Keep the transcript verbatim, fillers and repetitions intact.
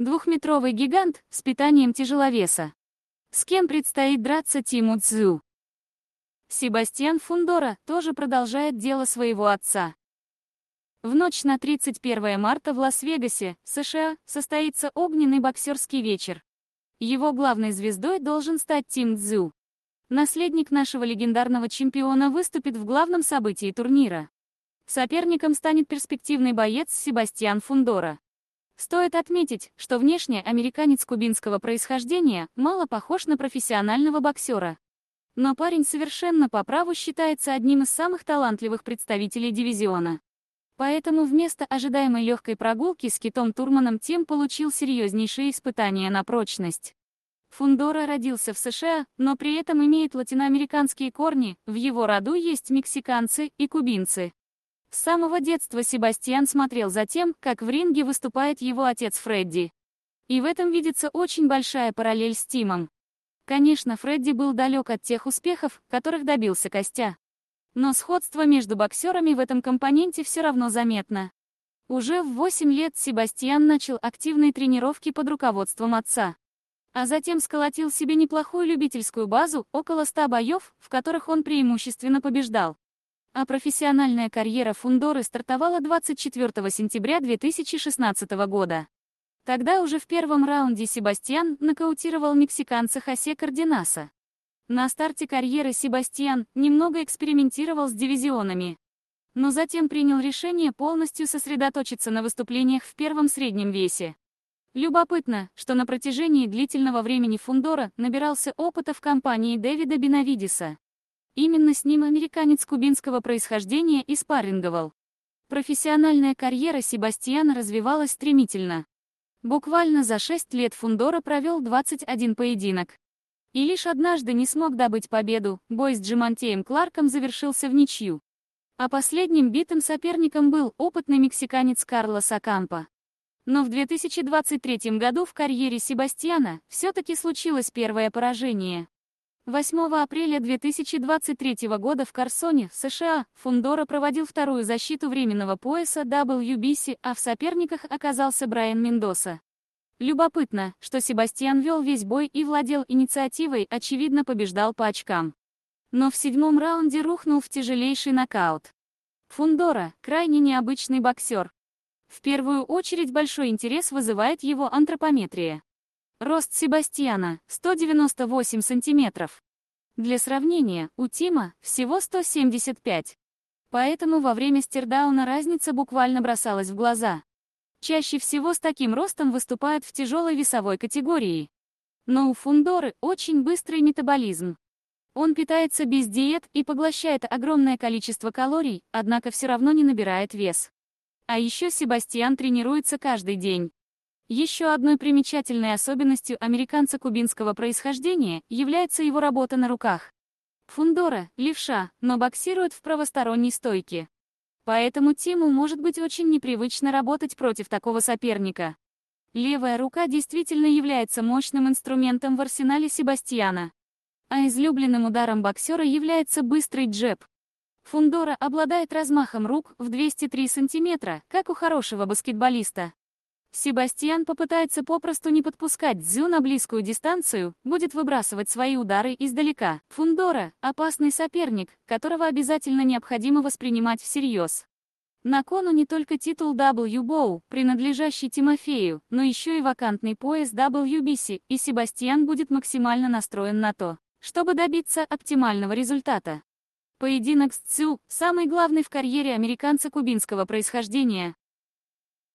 Двухметровый гигант с питанием тяжеловеса. С кем предстоит драться Тиму Цзю? Себастьян Фундора тоже продолжает дело своего отца. В ночь на тридцать первое марта в Лас-Вегасе, США, состоится огненный боксерский вечер. Его главной звездой должен стать Тим Цзю. Наследник нашего легендарного чемпиона выступит в главном событии турнира. Соперником станет перспективный боец Себастьян Фундора. Стоит отметить, что внешне американец кубинского происхождения мало похож на профессионального боксера. Но парень совершенно по праву считается одним из самых талантливых представителей дивизиона. Поэтому вместо ожидаемой легкой прогулки с Китом Турманом Тим получил серьезнейшие испытания на прочность. Фундора родился в США, но при этом имеет латиноамериканские корни, в его роду есть мексиканцы и кубинцы. С самого детства Себастьян смотрел за тем, как в ринге выступает его отец Фредди. И в этом видится очень большая параллель с Тимом. Конечно, Фредди был далек от тех успехов, которых добился Костя. Но сходство между боксерами в этом компоненте все равно заметно. Уже в восемь лет Себастьян начал активные тренировки под руководством отца. А затем сколотил себе неплохую любительскую базу, около ста боев, в которых он преимущественно побеждал. А профессиональная карьера Фундоры стартовала двадцать четвёртого сентября две тысячи шестнадцатого года. Тогда уже в первом раунде Себастьян нокаутировал мексиканца Хосе Карденаса. На старте карьеры Себастьян немного экспериментировал с дивизионами. Но затем принял решение полностью сосредоточиться на выступлениях в первом среднем весе. Любопытно, что на протяжении длительного времени Фундора набирался опыта в компании Дэвида Бенавидеса. Именно с ним американец кубинского происхождения и спарринговал. Профессиональная карьера Себастьяна развивалась стремительно. Буквально за шесть лет Фундора провел двадцать один поединок. И лишь однажды не смог добыть победу, бой с Джимонтеем Кларком завершился в ничью. А последним битым соперником был опытный мексиканец Карлос Окампо. Но в две тысячи двадцать третьем году в карьере Себастьяна все-таки случилось первое поражение. восьмого апреля две тысячи двадцать третьего года в Карсоне, США, Фундора проводил вторую защиту временного пояса дабл ю би си, а в соперниках оказался Брайан Мендоса. Любопытно, что Себастьян вел весь бой и владел инициативой, очевидно побеждал по очкам. Но в седьмом раунде рухнул в тяжелейший нокаут. Фундора – крайне необычный боксер. В первую очередь большой интерес вызывает его антропометрия. Рост Себастьяна – сто девяносто восемь сантиметров. Для сравнения, у Тима всего сто семьдесят пять. Поэтому во время стирдауна разница буквально бросалась в глаза. Чаще всего с таким ростом выступают в тяжелой весовой категории. Но у Фундоры очень быстрый метаболизм. Он питается без диет и поглощает огромное количество калорий, однако все равно не набирает вес. А еще Себастьян тренируется каждый день. Еще одной примечательной особенностью американца кубинского происхождения является его работа на руках. Фундора – левша, но боксирует в правосторонней стойке. Поэтому Тиму может быть очень непривычно работать против такого соперника. Левая рука действительно является мощным инструментом в арсенале Себастьяна. А излюбленным ударом боксера является быстрый джеб. Фундора обладает размахом рук в двести три сантиметра, как у хорошего баскетболиста. Себастьян попытается попросту не подпускать Цзю на близкую дистанцию, будет выбрасывать свои удары издалека. Фундора – опасный соперник, которого обязательно необходимо воспринимать всерьез. На кону не только титул дабл ю би о, принадлежащий Тимофею, но еще и вакантный пояс дабл ю би си, и Себастьян будет максимально настроен на то, чтобы добиться оптимального результата. Поединок с Цзю – самый главный в карьере американца кубинского происхождения.